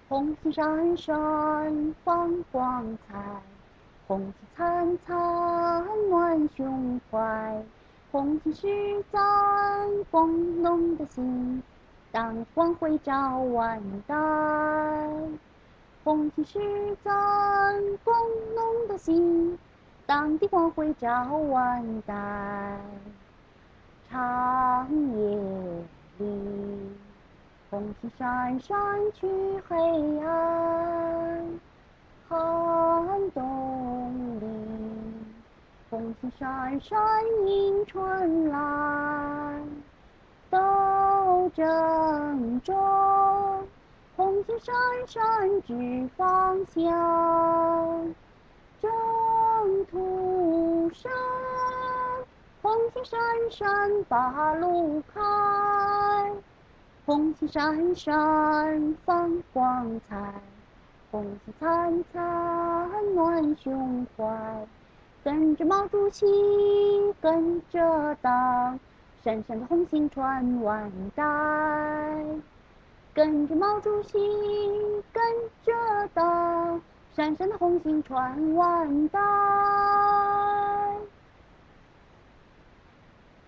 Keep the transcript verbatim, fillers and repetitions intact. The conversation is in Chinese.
红旗闪闪放光彩，红旗灿灿暖胸怀。红旗是咱光荣的心，当光辉照万代。红旗是咱光荣的心，当的光辉照万代。长夜里，红旗闪闪驱黑暗，寒冬里，红旗闪闪迎春来。斗争中，红旗闪闪指方向，征途上，红旗闪闪把路开。红旗闪闪放光彩，红旗灿灿暖胸怀。跟着毛主席，跟着党，闪闪的红星传万代。跟着毛主席，跟着党，闪闪的红星传万代。